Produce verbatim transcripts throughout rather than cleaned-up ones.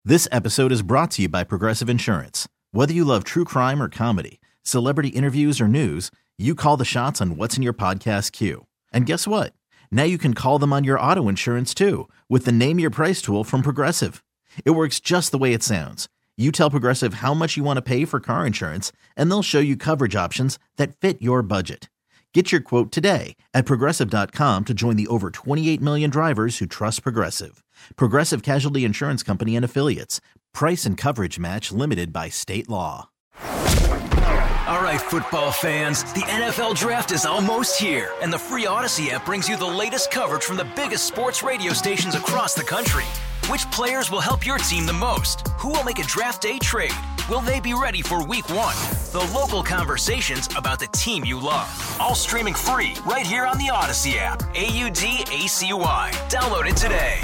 This episode is brought to you by Progressive Insurance. Whether you love true crime or comedy, celebrity interviews or news, you call the shots on what's in your podcast queue. And guess what? Now you can call them on your auto insurance too with the Name Your Price tool from Progressive. It works just the way it sounds. You tell Progressive how much you want to pay for car insurance, and they'll show you coverage options that fit your budget. Get your quote today at Progressive dot com to join the over twenty-eight million drivers who trust Progressive. Progressive Casualty Insurance Company and Affiliates. Price and coverage match limited by state law. All right, football fans, the N F L Draft is almost here, and the free Odyssey app brings you the latest coverage from the biggest sports radio stations across the country. Which players will help your team the most? Who will make a draft day trade? Will they be ready for week one? The local conversations about the team you love. All streaming free right here on the Odyssey app. A U D A C Y. Download it today.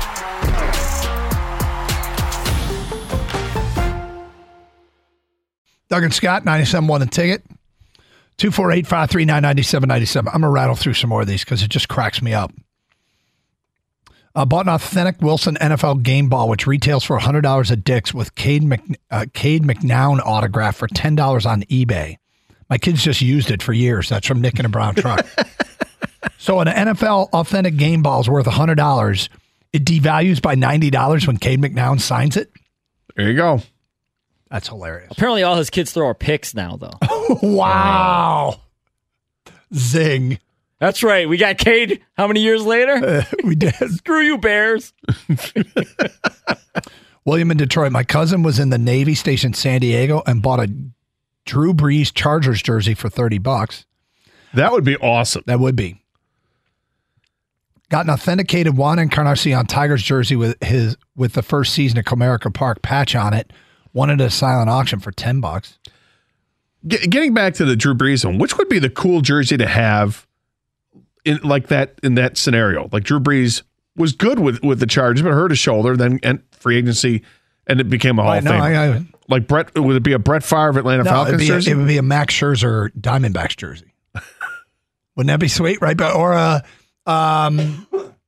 Doug and Scott, ninety-seven point one The Ticket. two four eight, five three nine, nine seven nine seven. I'm going to rattle through some more of these because it just cracks me up. Uh, bought an authentic Wilson N F L game ball, which retails for one hundred dollars at Dick's with Cade, Mc, uh, Cade McNown autograph for ten dollars on eBay. My kids just used it for years. That's from Nick in a Brown Truck. So an N F L authentic game ball is worth one hundred dollars. It devalues by ninety dollars when Cade McNown signs it. There you go. That's hilarious. Apparently all his kids throw are picks now, though. Wow. Zing. That's right. We got Cade how many years later? Uh, we did. Screw you, Bears. William in Detroit. My cousin was in the Navy station San Diego and bought a Drew Brees Chargers jersey for thirty bucks. That would be awesome. That would be. Got an authenticated Juan Encarnacion Tigers jersey with his with the first season at Comerica Park patch on it. Wanted a silent auction for ten bucks. Get, getting back to the Drew Brees one, which would be the cool jersey to have in like that in that scenario? Like Drew Brees was good with, with the Chargers, but hurt his shoulder, then and free agency, and it became a Hall I of know, Fame. I, I, like Brett, would it be a Brett Favre Atlanta no, Falcons it'd be jersey? A, it would be a Max Scherzer Diamondbacks jersey. Wouldn't that be sweet, right? But or uh, um,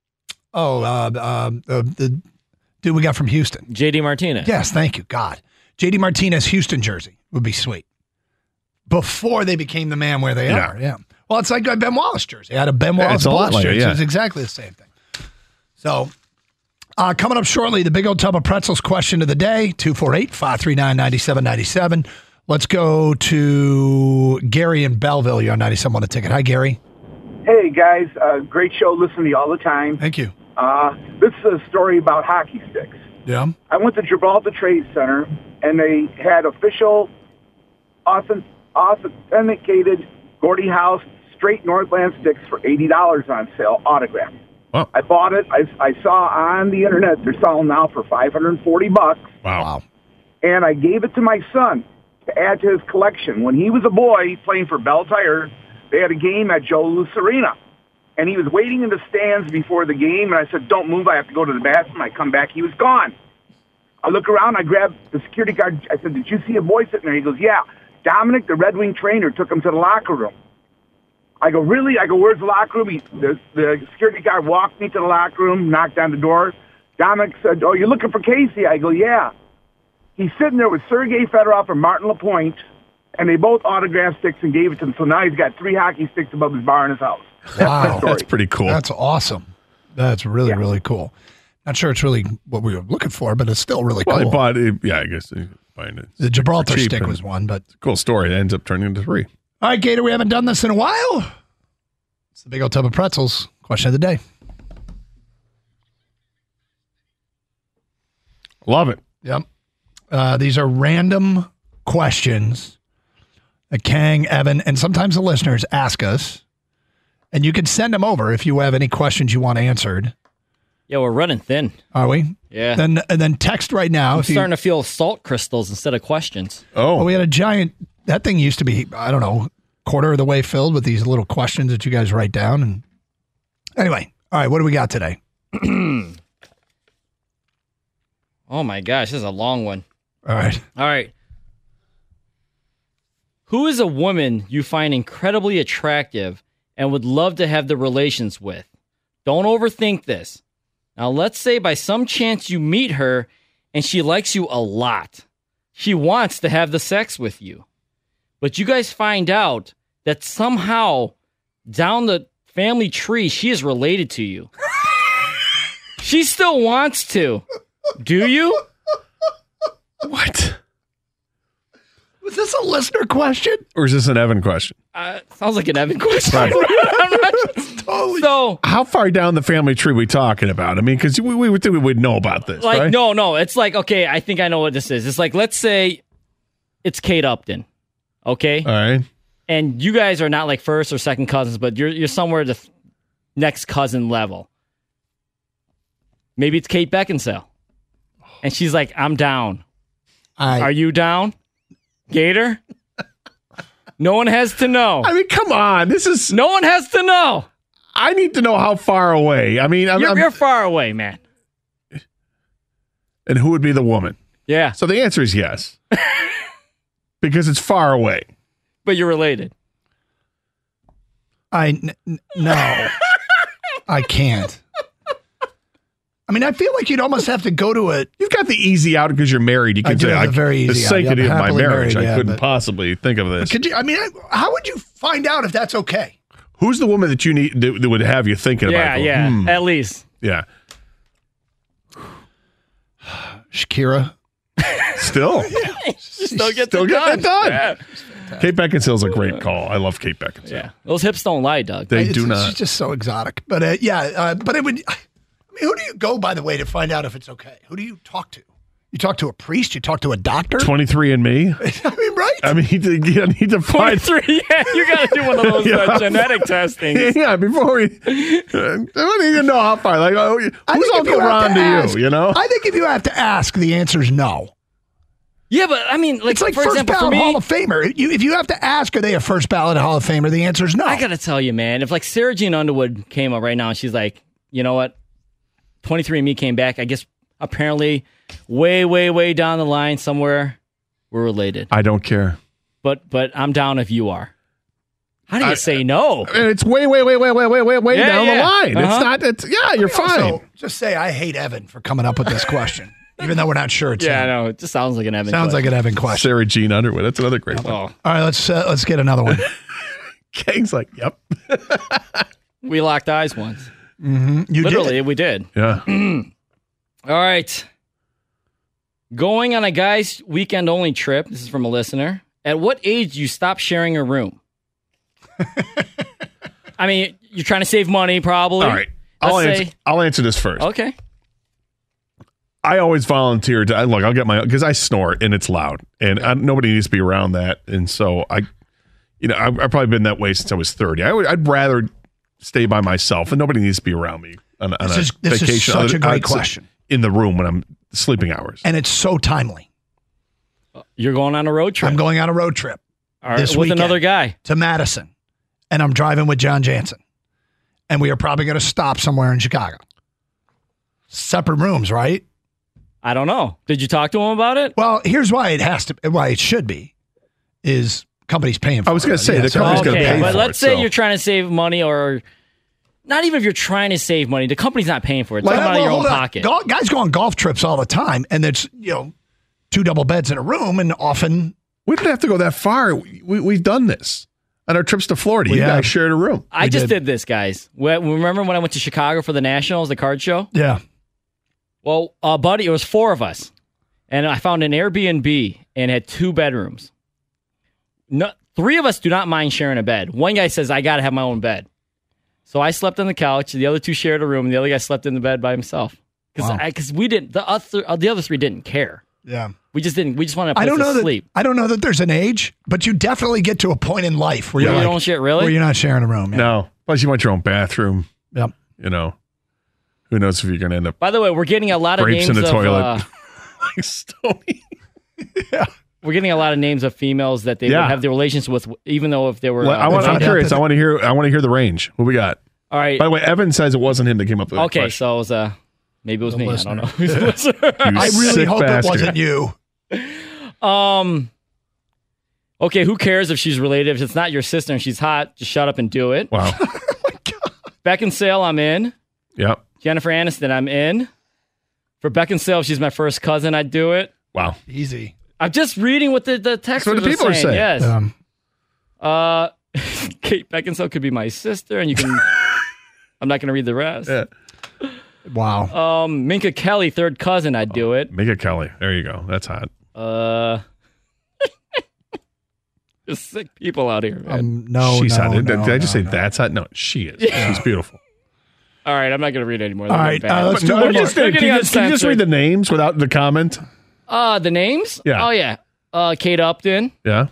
oh, uh, uh, uh, the dude we got from Houston, J D Martinez. Yes, thank you, God. J D Martinez Houston jersey would be sweet. Before they became the man where they Yeah. are, yeah. Well, it's like a Ben Wallace jersey. I had a Ben Wallace Yeah, it's a lot Bullets like it, jersey. yeah. It's exactly the same thing. So, uh, coming up shortly, the Big Old Tub of Pretzels question of the day, two four eight, five three nine, nine seven nine seven. Let's go to Gary in Belleville. You're on ninety-seven on The Ticket. Hi, Gary. Hey, guys. Uh, great show. Listen to you all the time. Thank you. Uh, this is a story about hockey sticks. Yeah. I went to Gibraltar Trade Center, and they had official, authentic, authenticated Gordie House straight Northland sticks for eighty dollars on sale, autographed. Wow. I bought it. I, I saw on the internet they're selling now for five hundred forty bucks, Wow. and I gave it to my son to add to his collection. When he was a boy playing for Bell Tire, they had a game at Joe Louis Arena, and he was waiting in the stands before the game, and I said, don't move, I have to go to the bathroom. I come back, he was gone. I look around, I grab the security guard. I said, did you see a boy sitting there? He goes, yeah. Dominic, the Red Wing trainer, took him to the locker room. I go, really? I go, where's the locker room? He, the, the security guard walked me to the locker room, knocked on the door. Dominic said, oh, you're looking for Casey? I go, yeah. He's sitting there with Sergei Fedorov and Martin Lapointe, and they both autographed sticks and gave it to him. So now he's got three hockey sticks above his bar in his house. That's Wow. my story. That's pretty cool. That's awesome. That's really, Yeah. really cool. Not sure it's really what we were looking for, but it's still really well, cool. he bought it. Yeah, I guess he buying it. The Gibraltar cheap, stick and was one, but cool story. It ends up turning into three. all right, Gator, we haven't done this in a while. It's the Big Old Tub of Pretzels question of the day. Love it. Yep. Uh, these are random questions that Kang, Evan, and sometimes the listeners ask us. And you can send them over if you have any questions you want answered. Yeah, we're running thin. Are we? Yeah. Then and then text right now. I'm if you, starting to feel salt crystals instead of questions. Oh, well, we had a giant, that thing used to be, I don't know, quarter of the way filled with these little questions that you guys write down. And anyway, all right, what do we got today? Oh my gosh, this is a long one. All right. All right. Who is a woman you find incredibly attractive and would love to have the relations with? Don't overthink this. Now, let's say by some chance you meet her and she likes you a lot. She wants to have the sex with you. But you guys find out that somehow down the family tree, she is related to you. She still wants to. Do you? What? Was this a listener question? Or is this an Evan question? Uh, sounds like an Evan question. Right. I'm not, Totally. so, How far down the family tree are we talking about? I mean, because we, we would think we would know about this, like, right? no, no. It's like, okay, I think I know what this is. It's like, let's say it's Kate Upton, okay? All right. And you guys are not like first or second cousins, but you're you're somewhere the th- next cousin level. Maybe it's Kate Beckinsale. And she's like, I'm down. I, Are you down? Gator? No one has to know. I mean, come on. This is. No one has to know. I need to know how far away. I mean, I'm, You're, I'm- you're far away, man. and who would be the woman? Yeah, So the answer is yes, because it's far away. but you're related. I n- n- no, I can't. I mean, I feel like you'd almost have to go to a. You've got the easy out because you're married. You I can do say, have I, the very the easy out. sanctity Yeah, of I'm my happily marriage. married, I yeah, couldn't but- possibly think of this. Could you? I mean, I- how would you find out if that's okay? Who's the woman that you need that, that would have you thinking Yeah, about? yeah, Hmm, at least. yeah. Shakira. Still, Still get still it get done. that done. Yeah. Kate Beckinsale's a great call. I love Kate Beckinsale. yeah, those hips don't lie, Doug. They It's- do It's not. just so exotic. But uh, yeah, uh, but it would. I mean, who do you go, by the way, to find out if it's okay? Who do you talk to? You talk to a priest? You talk to a doctor? twenty-three and me. I mean, right? I mean, you need to find. Three, yeah, you got to do one of those uh, Yeah. genetic testing. Yeah, before we, I don't even know how far. Like, oh, who's I think if Uncle you have Ron to, ask- you? You know, I think if you have to ask, the answer is no. Yeah, but I mean, like, It's like for first example, for ballot me, Hall of Famer. You, if you have to ask, are they a first ballot Hall of Famer? The answer is no. I gotta tell you, man, if like Sarah Jean Underwood came up right now and she's like, you know what, twenty-three and me came back. I guess apparently, way, way, way down the line somewhere, we're related. I don't care. But but I'm down if you are. How do you I- say no? And it's way, way, way, way, way, way, way, way Yeah, down yeah. the line. Uh-huh. It's not. It's yeah, you're fine. Also, just say I hate Evan for coming up with this question, even though we're not sure it's Yeah, I him. know. It just sounds like an Evan. Sounds like question. an Evan question. Sarah Jean Underwood. That's another great one. Oh, All right, let's uh, let's get another one. Kang's like, yep, we locked eyes once. You Literally, did. we did. yeah. All right. Going on a guy's weekend only trip. This is from a listener. At what age do you stop sharing a room? I mean, you're trying to save money, probably. All right, I'll Let's answer. say- I'll answer this first. Okay. I always volunteer to I- look. I'll get my because I snore and it's loud, and I, nobody needs to be around that. And so I, you know, I've, I've probably been that way since I was thirty. I would, I'd rather stay by myself, and nobody needs to be around me on, on This a is- this is vacation. such other- a great outside- question. in the room when I'm sleeping hours. And it's so timely. You're going on a road trip. I'm going on a road trip All right, this with weekend. another guy. to Madison, and I'm driving with John Jansen, and we are probably going to stop somewhere in Chicago. Separate rooms, right? I don't know. Did you talk to him about it? Well, here's why it has to, why it should be, is company's paying for it. I was gonna say, the so- company's gonna Okay, pay but for let's it, say so- you're trying to save money, or not even if you're trying to save money. The company's not paying for it. It's Like, coming out of well, your own hold on. pocket. Gol- guys go on golf trips all the time, and it's, you know, two double beds in a room, and often We didn't have to go that far. We, we, we've done this on our trips to Florida. We You have. guys shared a room. I We just did. did this, guys. We- Remember when I went to Chicago for the Nationals, the card show? yeah. Well, uh, buddy, it was four of us, and I found an Airbnb and had two bedrooms. No, three of us do not mind sharing a bed. One guy says, I got to have my own bed. So I slept on the couch. The other two shared a room, and the other guy slept in the bed by himself. Because Wow. we didn't, the other, uh, the other three didn't care. Yeah. We just didn't, we just wanted a place I don't know to that sleep. I don't know that there's an age, but you definitely get to a point in life where You you're like, don't share, really? where you're not sharing a room. Yeah. No. Plus, you want your own bathroom. Yep. You know, who knows if you're going to end up By the way, we're getting a lot of grapes names in the of, toilet. uh, like Stony. we're getting a lot of names of females that they Yeah. would have the relations with, even though if they were. Well, uh, I want, I'm find out curious. that- I want to hear. I want to hear the range. What we got? all right. By the way, Evan says it wasn't him that came up with that Okay, question. so it was, uh, maybe it was The me. listener. I don't know. Who's the listener? You I really sick hope bastard. it wasn't you. Um. Okay, who cares if she's related? If it's not your sister and she's hot, just shut up and do it. Wow. Beckinsale, I'm in. Yep. Jennifer Aniston, I'm in. For Beckinsale, she's my first cousin. I'd do it. Wow. Easy. I'm just reading what the, the text That's what the people are saying. Yes. Um, Uh, Kate Beckinsale could be my sister, and you can. I'm not going to read the rest. Yeah. wow. Um, Minka Kelly, third cousin. I'd do it. Minka Kelly. There you go. That's hot. Uh, just sick people out here, man. Um, no, She's no, hot. Did, no, did I just no, say no. that's hot? No, she is. Yeah. She's beautiful. All right, I'm not going to read anymore. All right, uh, let's But do no, one more. just, They're can, getting you, just- can you just uncensored. read the names without the comment? Uh, the names? Yeah. Oh, yeah. Uh, Kate Upton. Yeah.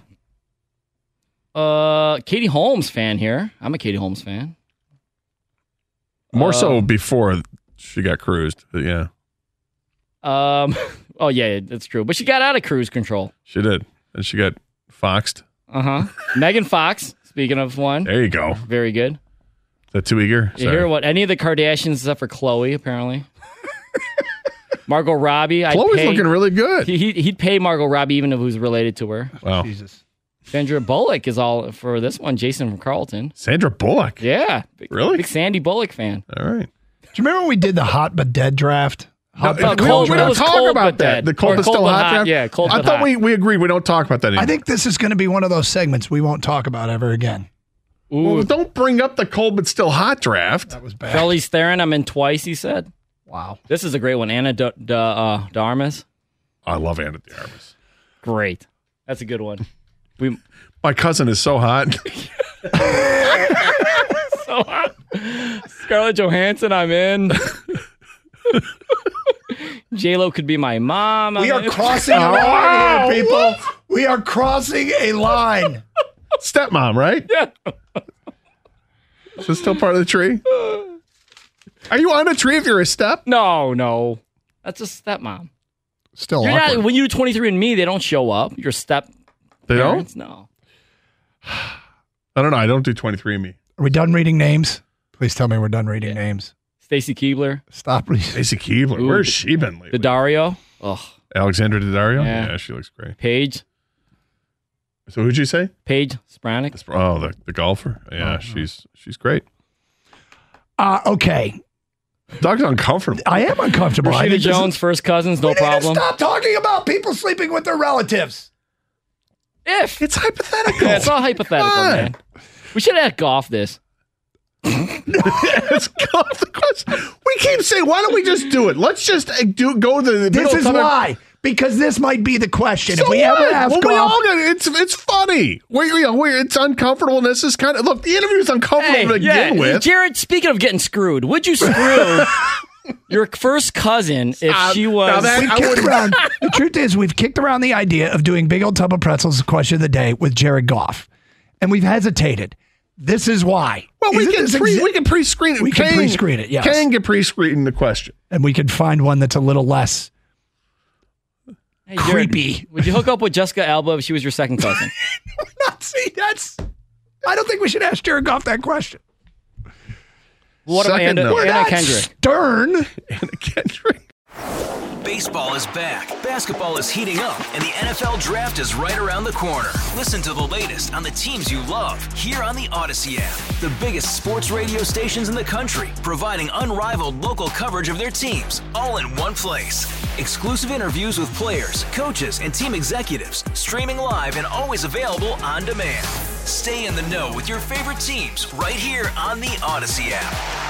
Uh, Katie Holmes fan here. I'm a Katie Holmes fan. More Uh, so before she got cruised. But yeah, Um, oh, yeah, that's true. But she got out of cruise control. she did. And she got foxed. Uh huh. Megan Fox, speaking of one. There you go. Very good. Is that too eager? You hear what? Any of the Kardashians except for Khloe, apparently. Margot Robbie. I'd Chloe's pay, looking really good. He, he'd, he'd pay Margot Robbie even if he was related to her. Wow. Jesus. Sandra Bullock is all for this one. Jason from Carlton. Sandra Bullock. Yeah. Big, Really? Big Sandy Bullock fan. All right. Do you remember when we did the hot but dead draft? Hot No, but we cold- don't, we it don't was talk cold about but that. dead. The cold Or but cold still but hot. hot. draft? Yeah, cold I but thought hot. we we agreed we don't talk about that anymore. I think this is going to be one of those segments we won't talk about ever again. Ooh. Well, don't bring up the cold but still hot draft. That was bad. Charlize Theron, I'm in twice, he said. Wow. This is a great one. Anna D- D- uh, Darmus. I love Anna de Armas. Great. That's a good one. We My cousin is so hot. so hot. Scarlett Johansson, I'm in. J-Lo could be my mom. We I'm are in. crossing a line here, people. We are crossing a line. Stepmom, right? Yeah. Is this still part of the tree? Are you on a tree if you're a step? No, no. That's a stepmom. Still You're awkward. not, when you do twenty-three and me, they don't show up. Your step They don't? parents, no. I don't know. I don't do twenty-three and me. Are we done reading names? Please tell me we're done reading names. Stacy Keebler, Stop reading. Stacey Keebler. Ooh, Where's the- she been lately? Daddario, ugh, Alexandra Daddario? Yeah. Yeah, she looks great. Paige, So who'd you say? Paige Spranik. This- Oh, the, the golfer? Yeah, she's she's great. Uh, okay. Doug's uncomfortable. I am uncomfortable. I Rashida think this is- Jones, first cousins, no We need to problem. Stop talking about people sleeping with their relatives. If. It's hypothetical. Yeah, it's all hypothetical, Come on. man. We should have golf this. Let's go off the question. We keep saying, why don't we just do it? Let's just uh, do go to the This middle is of- why. Because this might be the question. So if we what? ever have well, we golf, all get it. It's it's funny. We you know we it's uncomfortable. And this is kind of look. The interview's uncomfortable to yeah, begin with. Jared, speaking of getting screwed, would you screw your first cousin if Uh, she now was... that- we I kicked wouldn't- around. The truth is, we've kicked around the idea of doing Big Old Tub of Pretzels question of the day with Jared Goff, and we've hesitated. This is why. Well, we Isn't can this pre, exa- we can pre-screen it. We can Kang- pre-screen it, yes. Kang can pre-screen the question. and we could find one that's a little less Hey, Jared, creepy. would you hook up with Jessica Alba if she was your second cousin? See, that's. I don't think we should ask Jared Goff that question. What about Second, Anna, no. We're Anna not Kendrick? Stern. Anna Kendrick. Baseball is back, basketball is heating up, and the N F L Draft is right around the corner. Listen to the latest on the teams you love here on the Odyssey app. The biggest sports radio stations in the country, providing unrivaled local coverage of their teams, all in one place. Exclusive interviews with players, coaches, and team executives, streaming live and always available on demand. Stay in the know with your favorite teams right here on the Odyssey app.